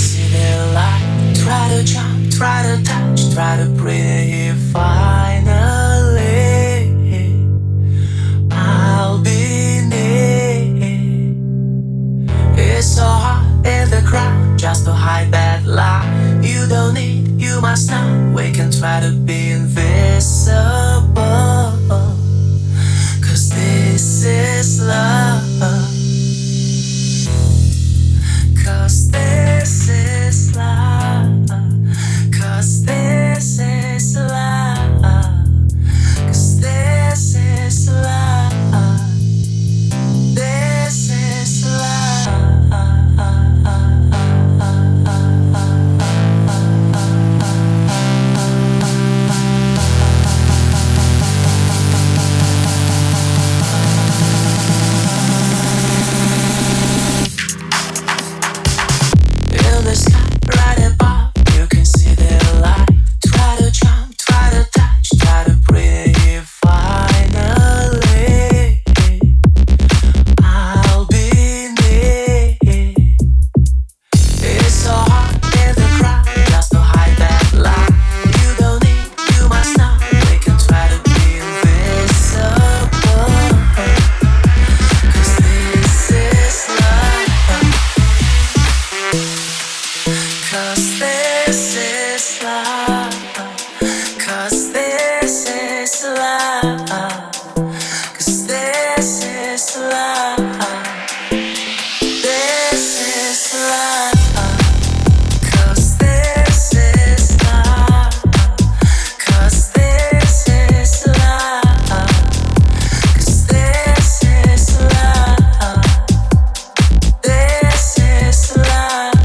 see the light. Try to jump, try to touch, try to breathe. Finally, I'll be near. It's so hot in the crowd just to hide that lie. You don't need, you must not. We can try to be invisible. Cause this is love. Cause this is love. Cause this is love. Cause this is love. This is love. In the sky, right above, you can see the light. Try to jump, try to touch, try to breathe. Finally, I'll be near. It's so hot in the crowd just to hide that light. You don't need, you must not. We can try to be invisible. Cause this is love. Cause this is love. Cause this is love. Cause this is love. This is love. Cause this is love. Cause this is love. Cause this is love. This is love.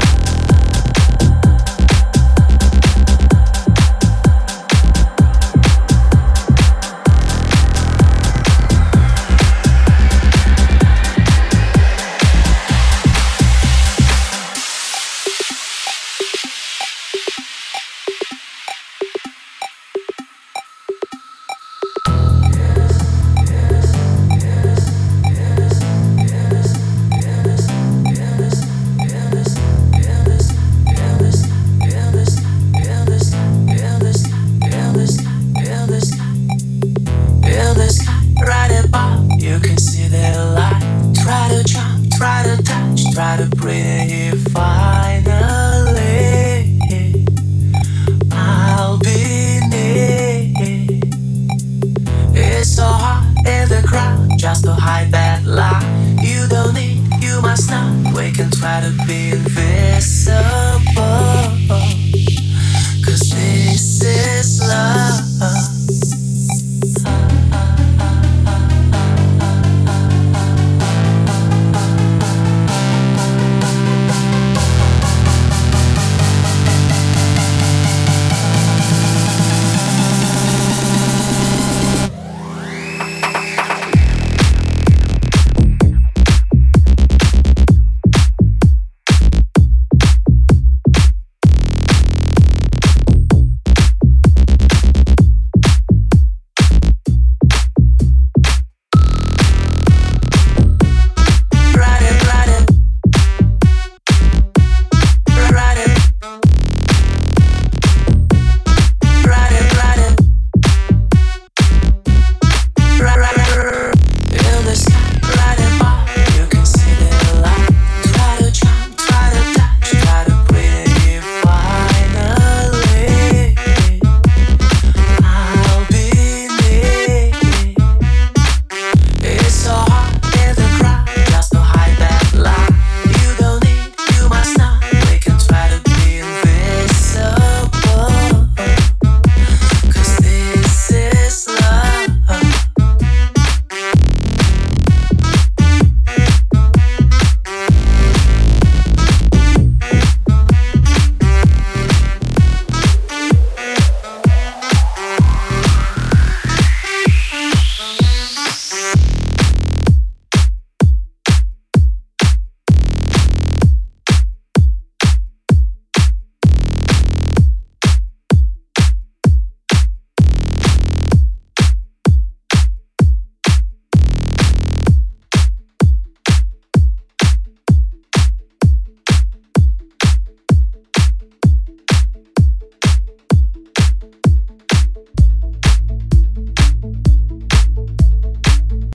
In the sky, right above, you can see the light. Try to jump, try to touch, try to breathe. Finally, I'll be near. It's so hot in the crowd just to hide that light. You don't need, you must not. We can try to be invisible.